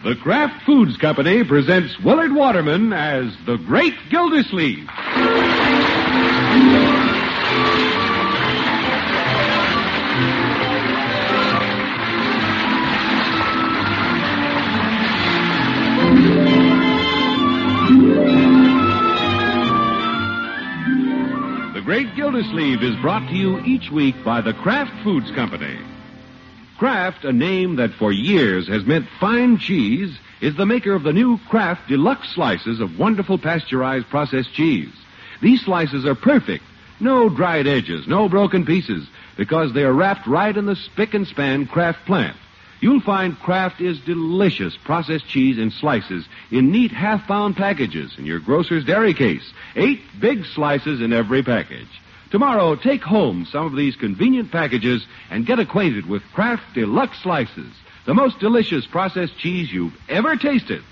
The Kraft Foods Company presents Willard Waterman as the Great Gildersleeve. The Great Gildersleeve is brought to you each week by the Kraft Foods Company. Kraft, a name that for years has meant fine cheese, is the maker of the new Kraft Deluxe slices of wonderful pasteurized processed cheese. These slices are perfect. No dried edges, no broken pieces, because they are wrapped right in the spick and span Kraft plant. You'll find Kraft is delicious processed cheese in slices in neat half-pound packages in your grocer's dairy case. 8 big slices in every package. Tomorrow, take home some of these convenient packages and get acquainted with Kraft Deluxe Slices, the most delicious processed cheese you've ever tasted.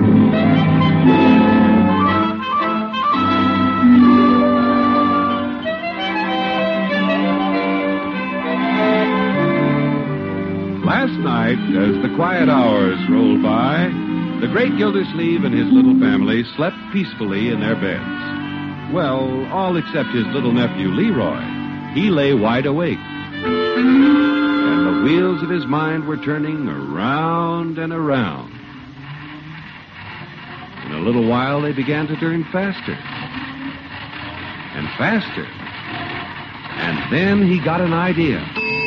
Last night, as the quiet hours rolled by, the Great Gildersleeve and his little family slept peacefully in their beds. Well, all except his little nephew, Leroy. He lay wide awake. And the wheels of his mind were turning around and around. In a little while, they began to turn faster. And faster. And then he got an idea.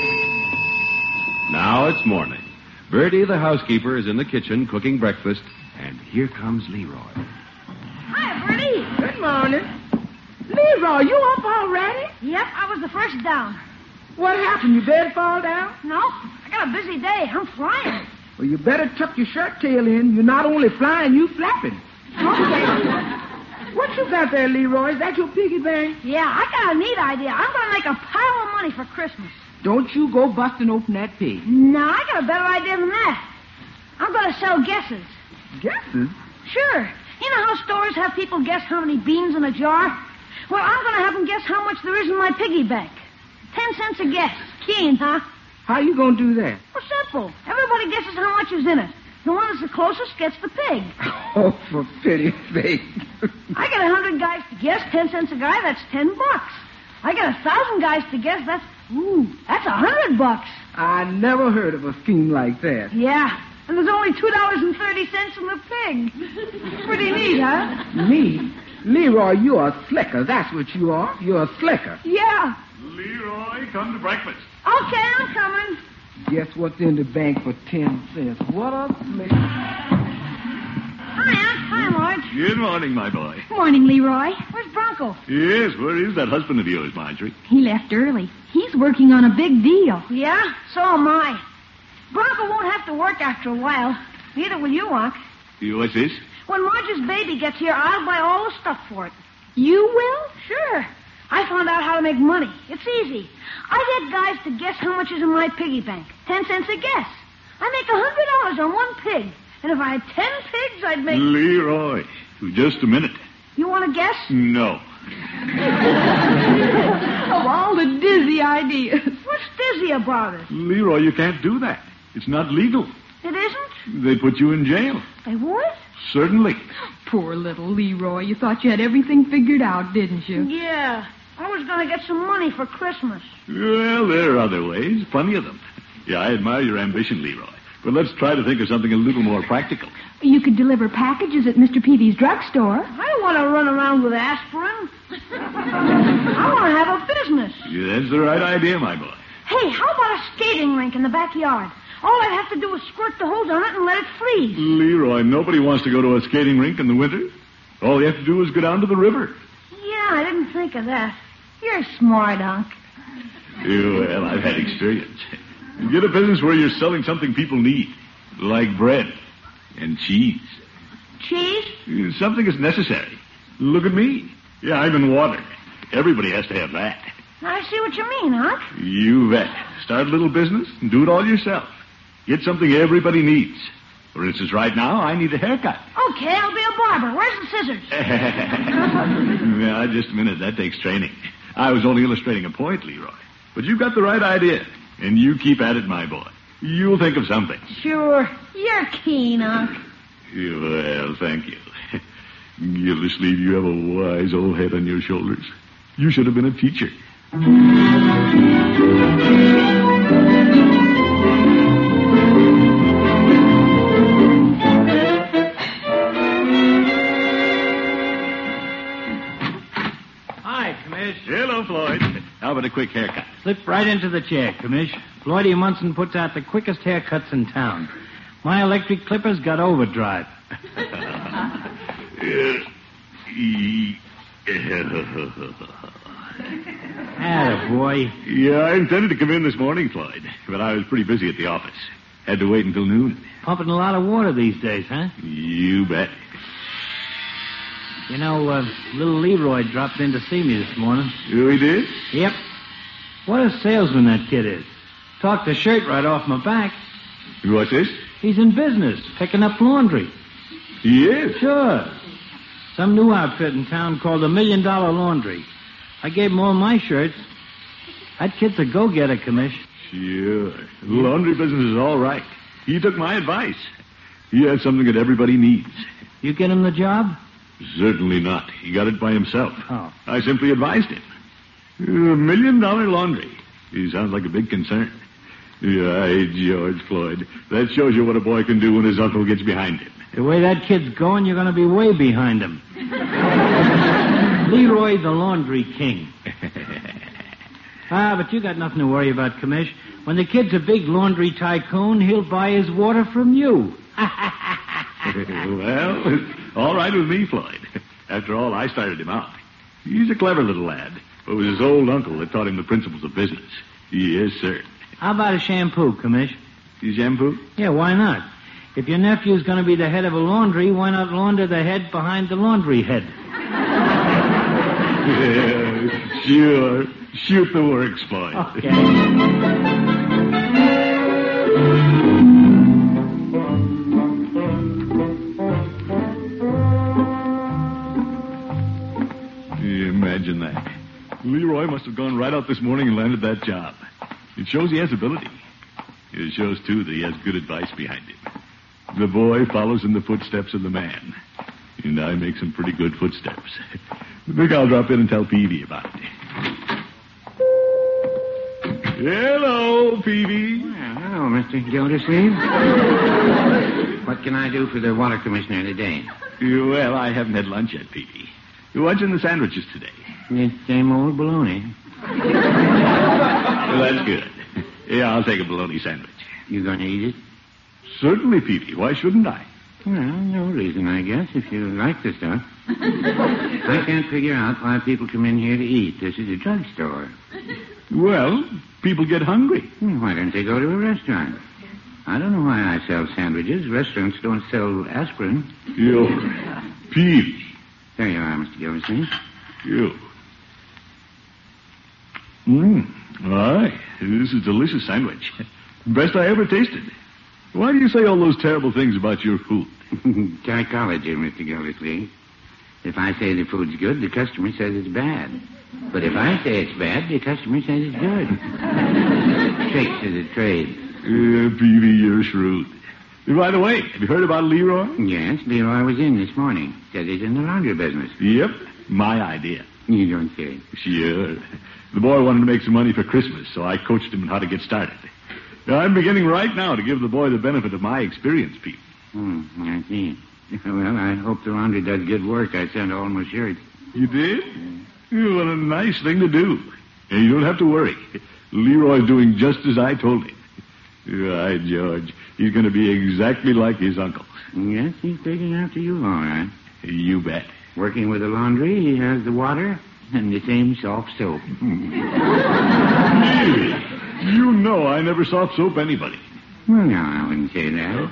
Now it's morning. Bertie, the housekeeper, is in the kitchen cooking breakfast, and here comes Leroy. Hi, Bertie. Good morning. Leroy, you up already? Yep, I was the first down. What happened? Your bed fall down? No, I got a busy day. I'm flying. Well, you better tuck your shirt tail in. You're not only flying, you flapping. Okay. What you got there, Leroy? Is that your piggy bank? Yeah, I got a neat idea. I'm going to make a pile of money for Christmas. Don't you go busting open that pig. No, I got a better idea than that. I'm going to sell guesses. Guesses? Sure. You know how stores have people guess how many beans in a jar? Well, I'm going to have them guess how much there is in my piggy bank. 10 cents a guess. Keen, huh? How you going to do that? Well, simple. Everybody guesses how much is in it. The one that's the closest gets the pig. Oh, for pity's sake. I get 100 guys to guess 10 cents a guy. That's $10. I get 1,000 guys to guess. That's $100. I never heard of a scheme like that. Yeah, and there's only $2.30 in the pig. Pretty neat, huh? Neat? Leroy, you're a slicker. That's what you are. You're a slicker. Yeah. Leroy, come to breakfast. Okay, I'm coming. Guess what's in the bank for 10 cents? What a slicker. Hi, Aunt. Hi, Marge. Good morning, my boy. Morning, Leroy. Where's Bronco? Yes, where is that husband of yours, Marjorie? He left early. He's working on a big deal. Yeah, so am I. Bronco won't have to work after a while. Neither will you, Unc. What's this? When Marge's baby gets here, I'll buy all the stuff for it. You will? Sure. I found out how to make money. It's easy. I get guys to guess how much is in my piggy bank. 10 cents a guess. I make $100 on one pig. And if I had 10 pigs, I'd make... Leroy, just a minute. You want to guess? No. Of all the dizzy ideas. What's dizzy about it? Leroy, you can't do that. It's not legal. It isn't? They put you in jail. They would? Certainly. Poor little Leroy. You thought you had everything figured out, didn't you? Yeah. I was going to get some money for Christmas. Well, there are other ways. Plenty of them. Yeah, I admire your ambition, Leroy. But let's try to think of something a little more practical. You could deliver packages at Mr. Peavy's drugstore. I don't want to run around with aspirin. I want to have a business. Yeah, that's the right idea, my boy. Hey, how about a skating rink in the backyard? All I'd have to do is squirt the hose on it and let it freeze. Leroy, nobody wants to go to a skating rink in the winter. All you have to do is go down to the river. Yeah, I didn't think of that. You're smart, Unc. Well, I've had experience. Get a business where you're selling something people need, like bread and cheese. Cheese? Something is necessary. Look at me. Yeah, I'm in water. Everybody has to have that. I see what you mean, Unc. You bet. Start a little business and do it all yourself. Get something everybody needs. For instance, right now, I need a haircut. Okay, I'll be a barber. Where's the scissors? Now, just a minute. That takes training. I was only illustrating a point, Leroy. But you've got the right idea. And you keep at it, my boy. You'll think of something. Sure. You're keen, Unc. Well, thank you. Gildersleeve, you have a wise old head on your shoulders. You should have been a teacher. Hi, Commish. Hello, Floyd. How about a quick haircut? Slip right into the chair, Commish. Floydie Munson puts out the quickest haircuts in town. My electric clippers got overdrive. Attaboy. Yeah, I intended to come in this morning, Floyd, but I was pretty busy at the office. Had to wait until noon. Pumping a lot of water these days, huh? You bet. You know, little Leroy dropped in to see me this morning. You he did? Yep. What a salesman that kid is. Talked the shirt right off my back. What's this? He's in business, picking up laundry. He is? Sure. Some new outfit in town called the $1 Million Laundry. I gave him all my shirts. That kid's a go-getter, Commish. Sure. The laundry business is all right. He took my advice. He has something that everybody needs. You get him the job? Certainly not. He got it by himself. Oh. I simply advised him. $1 Million Laundry. He sounds like a big concern. Yeah, George Floyd. That shows you what a boy can do when his uncle gets behind him. The way that kid's going, you're going to be way behind him. Leroy the Laundry King. But you got nothing to worry about, Commish. When the kid's a big laundry tycoon, he'll buy his water from you. Well, it's all right with me, Floyd. After all, I started him out. He's a clever little lad. It was his old uncle that taught him the principles of business. Yes, sir. How about a shampoo, Commish? You shampoo? Yeah, why not? If your nephew's going to be the head of a laundry, why not launder the head behind the laundry head? Yeah, sure. Shoot the works, Floyd. Okay. Imagine that. Leroy must have gone right out this morning and landed that job. It shows he has ability. It shows, too, that he has good advice behind him. The boy follows in the footsteps of the man. And I make some pretty good footsteps. I think I'll drop in and tell Peavy about it. Hello, Peavy. Well, hello, Mr. Gildersleeve. What can I do for the water commissioner today? Well, I haven't had lunch yet, Peavy. What's in the sandwiches today? It's same old baloney. Well, that's good. Yeah, I'll take a bologna sandwich. You going to eat it? Certainly, Peavy. Why shouldn't I? Well, no reason, I guess, if you like the stuff. I can't figure out why people come in here to eat. This is a drugstore. Well, people get hungry. Why don't they go to a restaurant? I don't know why I sell sandwiches. Restaurants don't sell aspirin. You, Peavy. There you are, Mr. Gildersleeve. You. All right. This is a delicious sandwich. Best I ever tasted. Why do you say all those terrible things about your food? Psychology, Mr. Gildersleeve. If I say the food's good, the customer says it's bad. But if I say it's bad, the customer says it's good. Tricks of the trade. Peavy, you're shrewd. By the way, have you heard about Leroy? Yes, Leroy was in this morning. Said he's in the laundry business. Yep, my idea. You don't say. Sure. The boy wanted to make some money for Christmas, so I coached him on how to get started. I'm beginning right now to give the boy the benefit of my experience, Pete. I see. Well, I hope the laundry does good work. I sent all my shirts. You did? What a nice thing to do. And you don't have to worry. Leroy's doing just as I told him. Right, George. He's going to be exactly like his uncle. Yes, he's taking after you, all right. You bet. Working with the laundry, he has the water and the same soft soap. Really? You know I never soft soap anybody. Well, no, I wouldn't say that.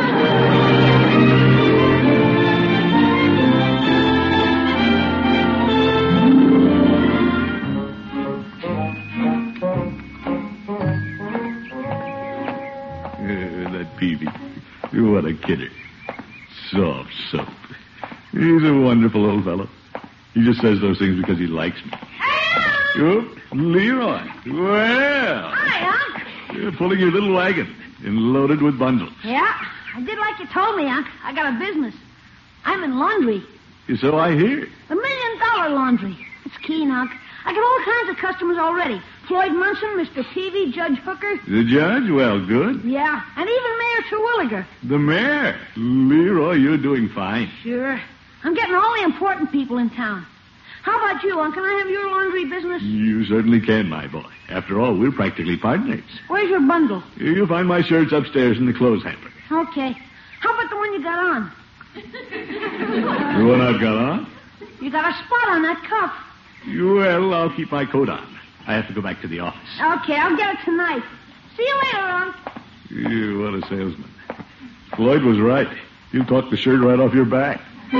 That Peavy. What a kidder. Soft soap. He's a wonderful old fellow. He just says those things because he likes me. Hello! Oh, Leroy. Well. Hi, Unc. You're pulling your little wagon. and loaded with bundles. Yeah, I did like you told me, Unc. I got a business. I'm in laundry. So I hear. $1 million laundry. It's keen, Unc. I got all kinds of customers already. Floyd Munson, Mr. Peavy, Judge Hooker. The judge? Well, good. Yeah, and even Mayor Terwilliger. The mayor? Leroy, you're doing fine. Sure. I'm getting all the important people in town. How about you, Unc? Can I have your laundry business? You certainly can, my boy. After all, we're practically partners. Where's your bundle? You'll find my shirts upstairs in the clothes hamper. Okay. How about the one you got on? The one I've got on? You got a spot on that cuff. Well, I'll keep my coat on. I have to go back to the office. Okay, I'll get it tonight. See you later, Unc. What a salesman. Floyd was right. He'll talk the shirt right off your back.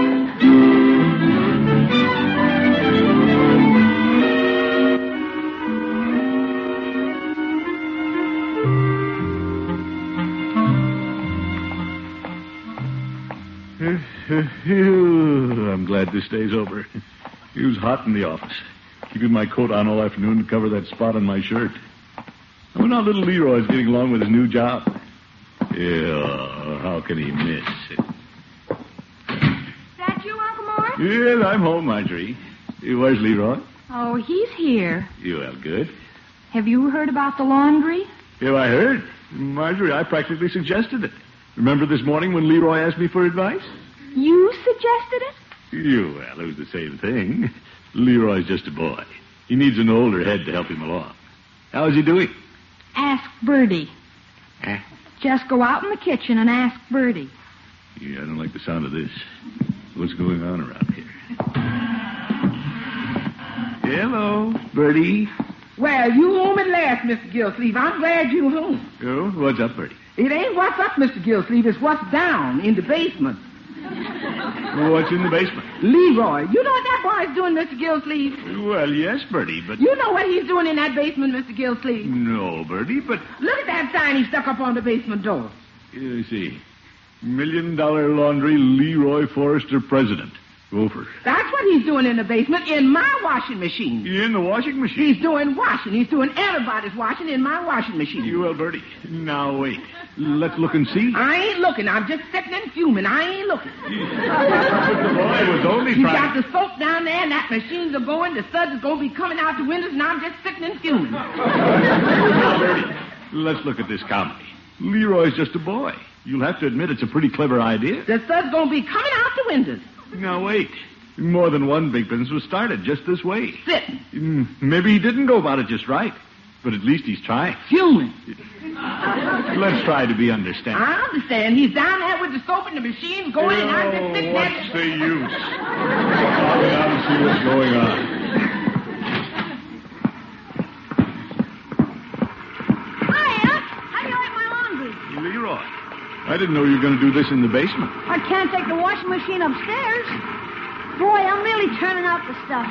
I'm glad this day's over. It was hot in the office, keeping my coat on all afternoon to cover that spot on my shirt. I wonder how little Leroy's getting along with his new job. Yeah, how can he miss it? That you, Uncle Mort? Yes, I'm home, Marjorie. Where's Leroy? Oh, he's here. Well, good. Have you heard about the laundry? Have I heard? Marjorie, I practically suggested it. Remember this morning when Leroy asked me for advice? You suggested it? Well, it was the same thing. Leroy's just a boy. He needs an older head to help him along. How's he doing? Ask Bertie. Eh? Just go out in the kitchen and ask Bertie. Yeah, I don't like the sound of this. What's going on around here? Hello, Bertie. Well, you home at last, Mr. Gillsleeve. I'm glad you home. Oh, what's up, Bertie? It ain't what's up, Mr. Gillsleeve. It's what's down in the basement. What's in the basement? Leroy. You know what that boy's doing, Mr. Gillsleeve? Well, yes, Bertie, but... You know what he's doing in that basement, Mr. Gillsleeve? No, Bertie, but... Look at that sign he stuck up on the basement door. You see. $1 Million Laundry, Leroy Forrester, President. Gopher. That's what he's doing in the basement in my washing machine. In the washing machine? He's doing washing. He's doing everybody's washing in my washing machine. Well, Bertie, now wait. Let's look and see. I ain't looking. I'm just sitting and fuming. I ain't looking. The boy was only You trying... got the soap down there, and that machine's going. The suds is going to be coming out the windows, and I'm just sitting and fuming. Now, Bertie, let's look at this comedy. Leroy's just a boy. You'll have to admit it's a pretty clever idea. The suds going to be coming out the windows. Now, wait. More than one big business was started just this way. Sitting. Maybe he didn't go about it just right, but at least he's trying. Fuming. Let's try to be understanding. I understand. He's down there with the soap and the machine going, and I'm just sitting there. What's the use? I'll go down and see what's going on. Hiya. How do you like my laundry? Leroy, I didn't know you were going to do this in the basement. I can't take the washing machine upstairs. Boy, I'm really turning out the stuff.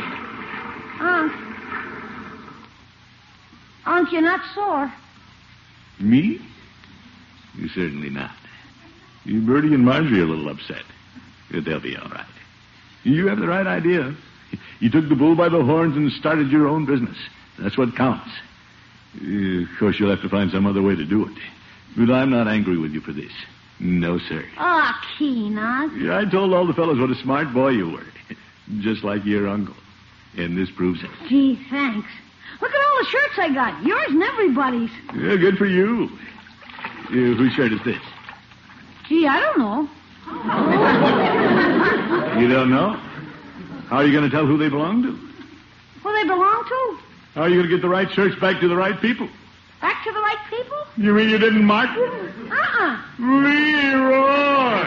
Unc, you're not sore. Me? You certainly not. You, Bertie, and Marjorie are a little upset. But they'll be all right. You have the right idea. You took the bull by the horns and started your own business. That's what counts. Of course, you'll have to find some other way to do it. But I'm not angry with you for this. No, sir. Ah, keen, Unc. Yeah, I told all the fellows what a smart boy you were. Just like your uncle. And this proves it. Gee, thanks. Look at all the shirts I got. Yours and everybody's. Yeah, good for you. Whose shirt is this? Gee, I don't know. You don't know? How are you going to tell who they belong to? Who they belong to? How are you going to get the right shirts back to the right people? Back to the right people? You mean you didn't mark them? Leroy!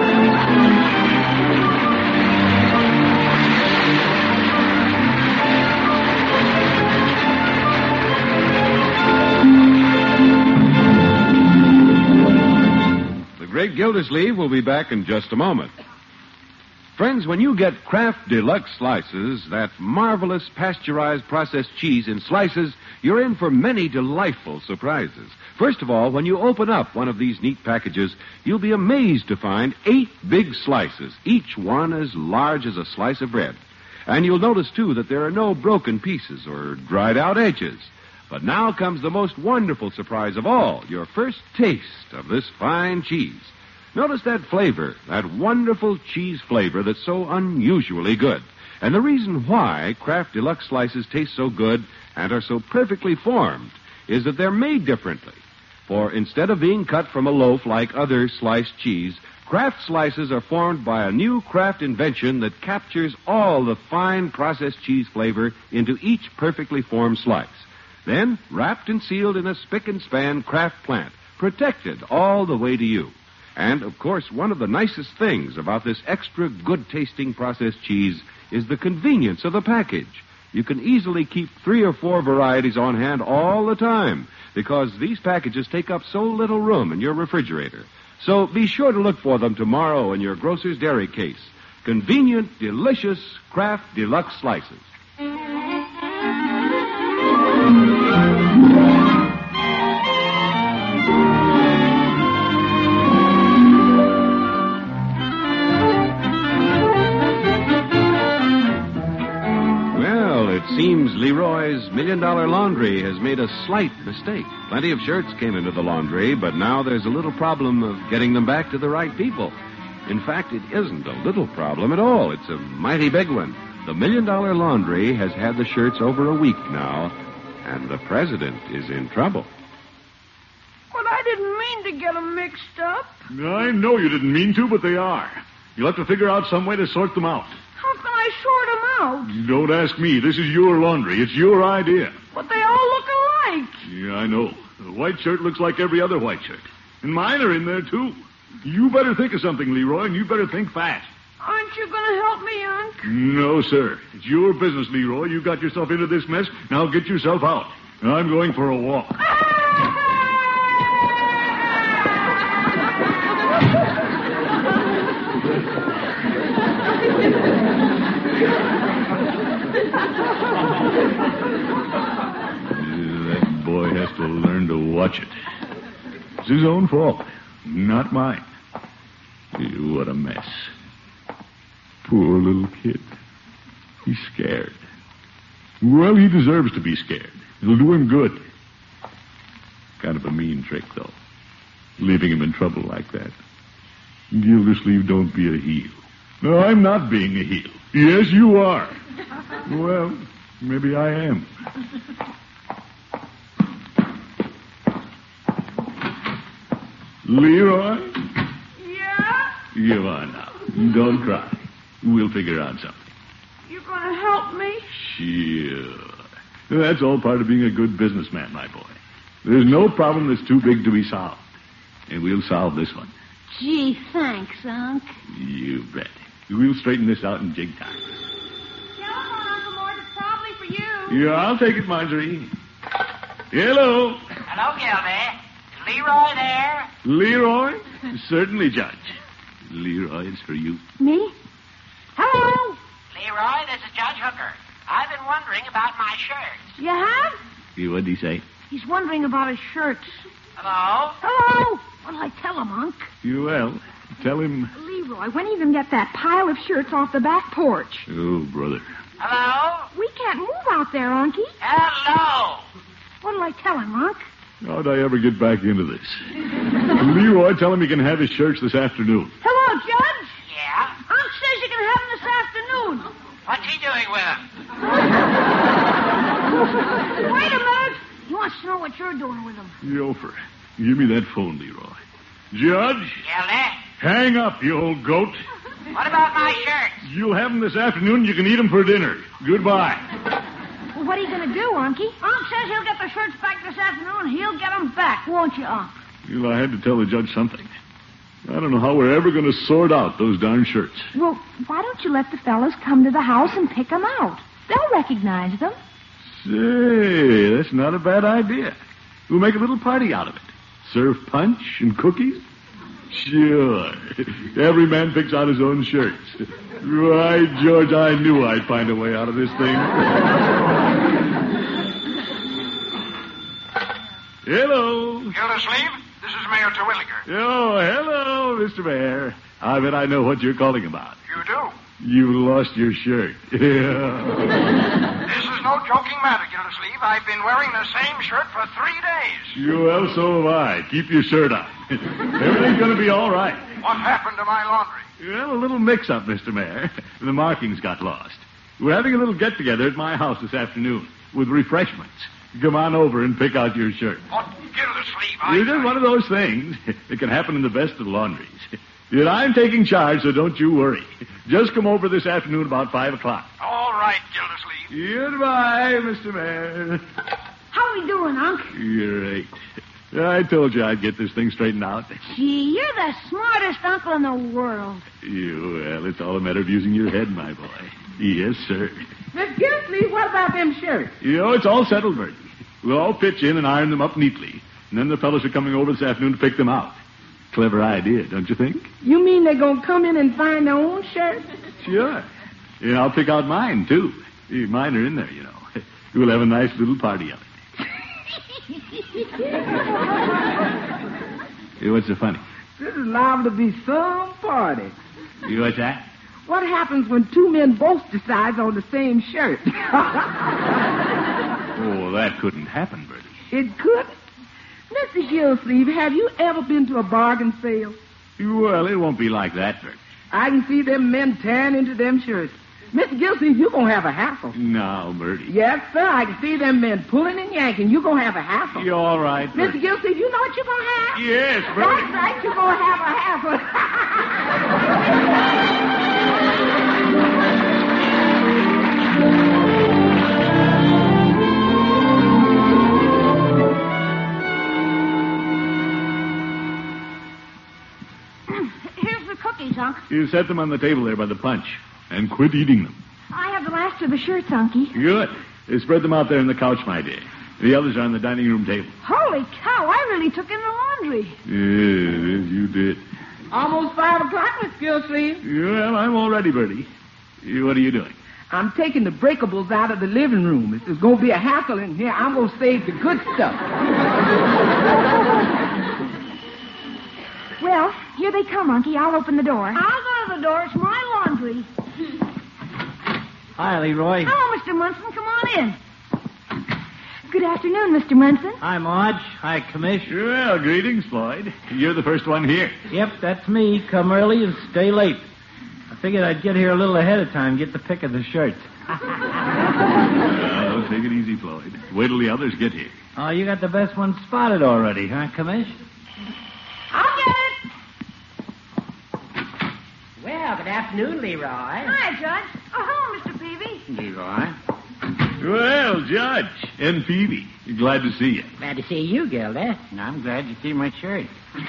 The Great Gildersleeve will be back in just a moment. Friends, when you get Kraft Deluxe Slices, that marvelous pasteurized processed cheese in slices, you're in for many delightful surprises. First of all, when you open up one of these neat packages, you'll be amazed to find 8 big slices, each one as large as a slice of bread. And you'll notice, too, that there are no broken pieces or dried-out edges. But now comes the most wonderful surprise of all, your first taste of this fine cheese. Notice that flavor, that wonderful cheese flavor that's so unusually good. And the reason why Kraft Deluxe slices taste so good and are so perfectly formed is that they're made differently. For instead of being cut from a loaf like other sliced cheese, Kraft slices are formed by a new Kraft invention that captures all the fine processed cheese flavor into each perfectly formed slice. Then, wrapped and sealed in a spick-and-span Kraft plant, protected all the way to you. And, of course, one of the nicest things about this extra good-tasting processed cheese is the convenience of the package. You can easily keep 3 or 4 varieties on hand all the time because these packages take up so little room in your refrigerator. So be sure to look for them tomorrow in your grocer's dairy case. Convenient, delicious Kraft Deluxe slices. Seems Leroy's $1 Million Laundry has made a slight mistake. Plenty of shirts came into the laundry, but now there's a little problem of getting them back to the right people. In fact, it isn't a little problem at all. It's a mighty big one. The $1 Million Laundry has had the shirts over a week now, and the president is in trouble. But I didn't mean to get them mixed up. I know you didn't mean to, but they are. You'll have to figure out some way to sort them out. How can I sort them out? Don't ask me. This is your laundry. It's your idea. But they all look alike. Yeah, I know. The white shirt looks like every other white shirt. And mine are in there, too. You better think of something, Leroy, and you better think fast. Aren't you going to help me, Unc? No, sir. It's your business, Leroy. You got yourself into this mess. Now get yourself out. I'm going for a walk. That boy has to learn to watch it. It's his own fault, not mine. What a mess. Poor little kid. He's scared. Well, he deserves to be scared. It'll do him good. Kind of a mean trick, though. Leaving him in trouble like that. Gildersleeve, don't be a heel. No, I'm not being a heel. Yes, you are. Well, maybe I am. Leroy? Yeah? Come on now. Don't cry. We'll figure out something. You going to help me? Sure. That's all part of being a good businessman, my boy. There's no problem that's too big to be solved. And we'll solve this one. Gee, thanks, Unc. You bet. We'll straighten this out in jig time. Telephone, Uncle Mort. It's probably for you. Yeah, I'll take it, Marjorie. Hello. Hello, Gildy. Is Leroy there? Leroy? Certainly, Judge. Leroy, it's for you. Me? Hello? Leroy, this is Judge Hooker. I've been wondering about my shirts. You have? What'd he say? He's wondering about his shirts. Hello? Hello? What'll I tell him, Unc? Well, tell him. Leroy, when are you going to get that pile of shirts off the back porch? Oh, brother. Hello? We can't move out there, Unky. Hello? What'll I tell him, Unc? How'd I ever get back into this? Leroy, tell him he can have his shirts this afternoon. Hello, Judge. Yeah? Unc says you can have them this afternoon. What's he doing with them? Wait a minute. He wants to know what you're doing with them. Yofer, give me that phone, Leroy. Judge, Gildy? hang up, you old goat. What about my shirts? You'll have them this afternoon. You can eat them for dinner. Goodbye. Well, what are you going to do, Unky? Unc says he'll get the shirts back this afternoon. He'll get them back, won't you, Unc? Well, I had to tell the judge something. I don't know how we're ever going to sort out those darn shirts. Well, why don't you let the fellas come to the house and pick them out? They'll recognize them. Say, that's not a bad idea. We'll make a little party out of it. Serve punch and cookies? Sure. Every man picks out his own shirts. Right, George, I knew I'd find a way out of this thing. Hello. Gildersleeve, this is Mayor Terwilliger. Oh, hello, Mr. Mayor. I bet I know what you're calling about. You do? You lost your shirt. This is no joking matter, Gildersleeve. Gildersleeve. I've been wearing the same shirt for 3 days. Well, so have I. Keep your shirt on. Everything's going to be all right. What happened to my laundry? Well, a little mix-up, Mr. Mayor. The markings got lost. We're having a little get-together at my house this afternoon with refreshments. Come on over and pick out your shirt. What, Gildersleeve? It's just one of those things. It can happen in the best of laundries. Yet I'm taking charge, so don't you worry. Just come over this afternoon about 5 o'clock. All right, Gildersleeve. Goodbye, Mr. Mayor. How we doing, Unc? Great. I told you I'd get this thing straightened out. Gee, you're the smartest uncle in the world. Well, it's all a matter of using your head, my boy. Yes, sir. Miss Gildersleeve, what about them shirts? It's all settled, Bertie. We'll all pitch in and iron them up neatly. And then the fellows are coming over this afternoon to pick them out. Clever idea, don't you think? You mean they're going to come in and find their own shirts? Sure. Yeah, I'll pick out mine, too. Mine are in there, We'll have a nice little party of it. What's so funny? This is liable to be some party. What's that? What happens when two men both decide on the same shirt? Oh, that couldn't happen, Bertie. It could. Mr. Gildersleeve, have you ever been to a bargain sale? Well, it won't be like that, Bertie. I can see them men tearing into them shirts. Mr. Gildersleeve, you're going to have a hassle. No, Bertie. Yes, sir. I can see them men pulling and yanking. You're going to have a hassle. You're all right, Bertie. Mr. Gildersleeve, you know what you're going to have? Yes, Bertie. That's right. You're going to have a hassle. Here's the cookies, Unc. You set them on the table there by the punch. And quit eating them. I have the last of the shirts, Unky. Good. Spread them out there on the couch, my dear. The others are on the dining room table. Holy cow, I really took in the laundry. Yes, you did. Almost 5 o'clock, Miss Gildersleeve. Well, I'm all ready, Bertie. What are you doing? I'm taking the breakables out of the living room. If there's going to be a hassle in here, I'm going to save the good stuff. Well, here they come, Unky. I'll open the door. I'll go to the door. It's my laundry. Hi, Leroy. Hello, Mr. Munson. Come on in. Good afternoon, Mr. Munson. Hi, Marge. Hi, Commish. Well, greetings, Floyd. You're the first one here. Yep, that's me. Come early and stay late. I figured I'd get here a little ahead of time, get the pick of the shirts. Oh, take it easy, Floyd. Wait till the others get here. Oh, you got the best one spotted already, huh, Commish? I'll get it. Well, good afternoon, Leroy. Hi, Judge. Oh, hello, Mr. Peavy. Leroy. Well, Judge and Peavy, glad to see you. Glad to see you, Gilda. I'm glad you see my shirt.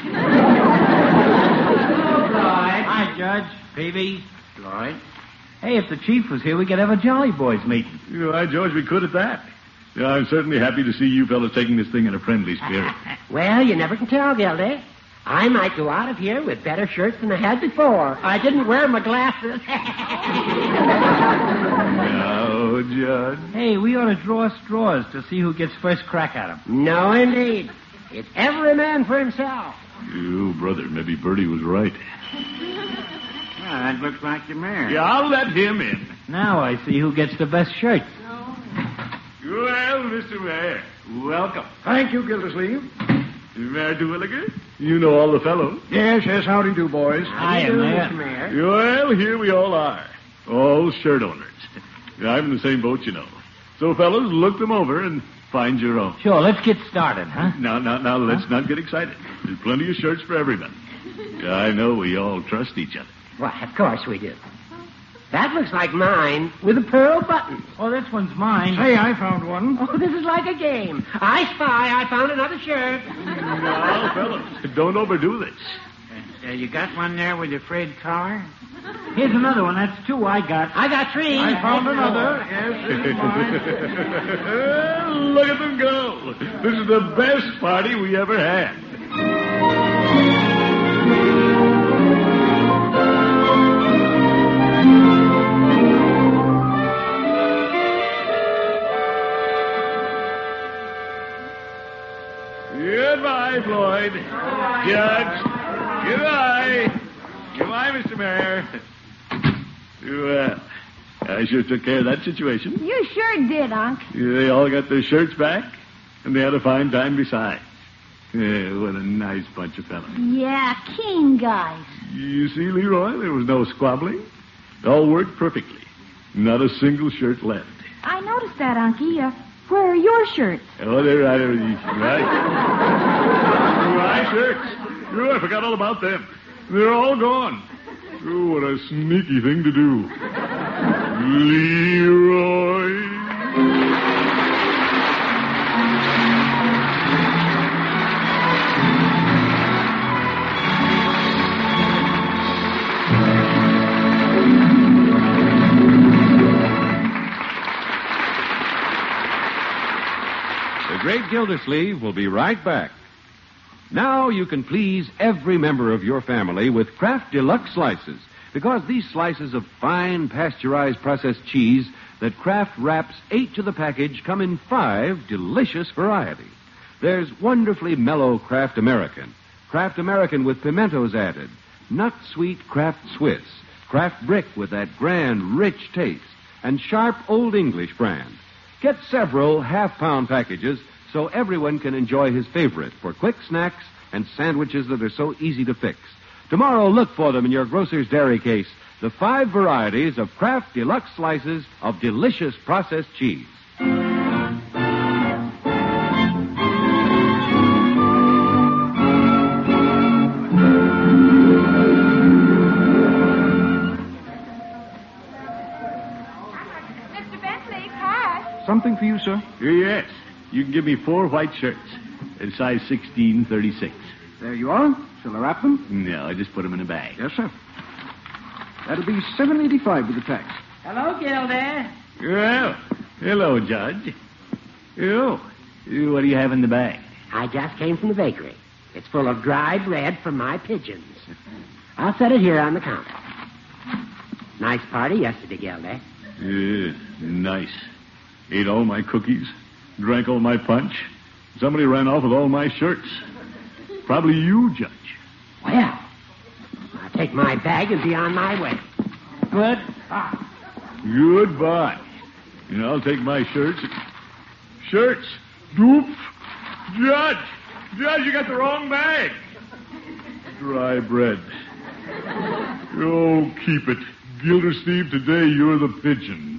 Hi, Judge. Peavy. Floyd. Hey, if the chief was here, we could have a Jolly Boys meeting. Why, George, we could at that. I'm certainly happy to see you fellas taking this thing in a friendly spirit. Well, you never can tell, Gilda. I might go out of here with better shirts than I had before. I didn't wear my glasses. No, Judge. Hey, we ought to draw straws to see who gets first crack at 'em. No, indeed. It's every man for himself. You, brother, maybe Bertie was right. Well, that looks like the mayor. Yeah, I'll let him in. Now I see who gets the best shirts. Well, Mr. Mayor, welcome. Thank you, Gildersleeve. Mayor Terwilliger, you know all the fellows. Yes, howdy do, boys. Hiya, Mayor. Well, here we all are. All shirt owners. I'm in the same boat, you know. So, fellows, look them over and find your own. Sure, let's get started, huh? Now, let's not get excited. There's plenty of shirts for everybody. I know we all trust each other. Why, of course we do. That looks like mine with a pearl button. Oh, this one's mine. Hey, I found one. Oh, this is like a game. I spy. I found another shirt. Now, fellows, don't overdo this. You got one there with the frayed collar? Here's another one. That's two I got. I got three. I found another. Yes, this is mine. Look at them go. This is the best party we ever had. Goodbye, Floyd. Judge. Goodbye. Goodbye, Mr. Mayor. Well, I I sure took care of that situation. You sure did, Unc. They all got their shirts back, and they had a fine time besides. Yeah, what a nice bunch of fellas. Yeah, keen guys. You see, Leroy, there was no squabbling. It all worked perfectly. Not a single shirt left. I noticed that, Unky. Where are your shirts? Oh, they're right. My shirts. Oh, I forgot all about them. They're all gone. Oh, what a sneaky thing to do. Leroy. The Great Gildersleeve will be right back. Now you can please every member of your family with Kraft Deluxe Slices, because these slices of fine pasteurized processed cheese that Kraft wraps 8 to the package come in 5 delicious varieties. There's wonderfully mellow Kraft American with pimentos added, nut sweet Kraft Swiss, Kraft Brick with that grand, rich taste, and sharp Old English brand. Get several half-pound packages so everyone can enjoy his favorite for quick snacks and sandwiches that are so easy to fix. Tomorrow, look for them in your grocer's dairy case, the 5 varieties of Kraft Deluxe Slices of delicious processed cheese. Mr. Bentley, pass. Something for you, sir? Yes. You can give me 4 white shirts, in size 1636. There you are. Shall I wrap them? No, I just put them in a bag. Yes, sir. That'll be $7.85 with the tax. Hello, Gildy. Well, hello, Judge. Oh, what do you have in the bag? I just came from the bakery. It's full of dry bread from my pigeons. I'll set it here on the counter. Nice party yesterday, Gildy. Yeah, nice. Ate all my cookies, drank all my punch. Somebody ran off with all my shirts. Probably you, Judge. Well, I'll take my bag and be on my way. Goodbye. Goodbye. And I'll take my shirts. Shirts? Doop. Judge, you got the wrong bag. Dry bread. Oh, keep it. Gildersleeve, today you're the pigeon.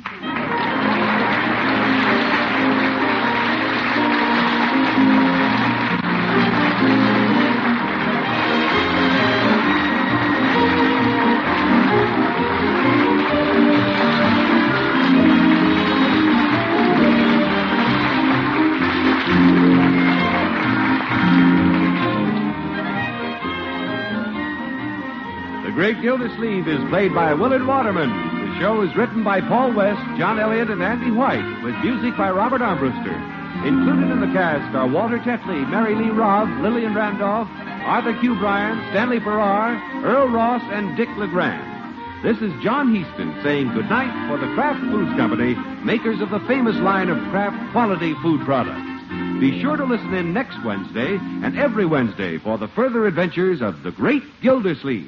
The Great Gildersleeve is played by Willard Waterman. The show is written by Paul West, John Elliott, and Andy White, with music by Robert Armbruster. Included in the cast are Walter Tetley, Mary Lee Robb, Lillian Randolph, Arthur Q. Bryan, Stanley Farrar, Earl Ross, and Dick LeGrand. This is John Heaston saying goodnight for the Kraft Foods Company, makers of the famous line of Kraft quality food products. Be sure to listen in next Wednesday and every Wednesday for the further adventures of the Great Gildersleeve.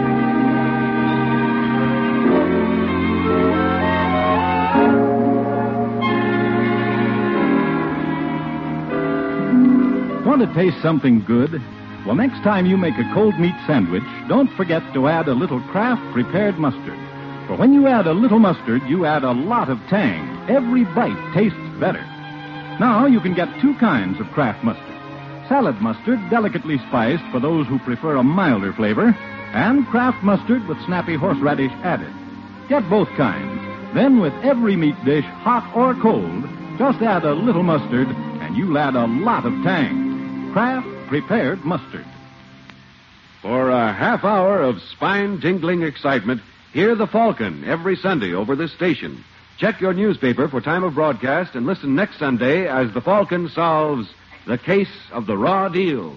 Want to taste something good? Well, next time you make a cold meat sandwich, don't forget to add a little Kraft prepared mustard. For when you add a little mustard, you add a lot of tang. Every bite tastes better. Now you can get 2 kinds of Kraft mustard. Salad mustard, delicately spiced for those who prefer a milder flavor, and Kraft mustard with snappy horseradish added. Get both kinds. Then with every meat dish, hot or cold, just add a little mustard, and you'll add a lot of tang. Kraft prepared mustard. For a half hour of spine-tingling excitement, hear The Falcon every Sunday over this station. Check your newspaper for time of broadcast and listen next Sunday as The Falcon solves the case of the raw deal.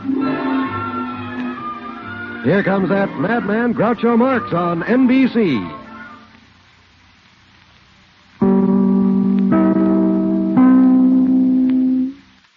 Here comes that madman Groucho Marx on NBC.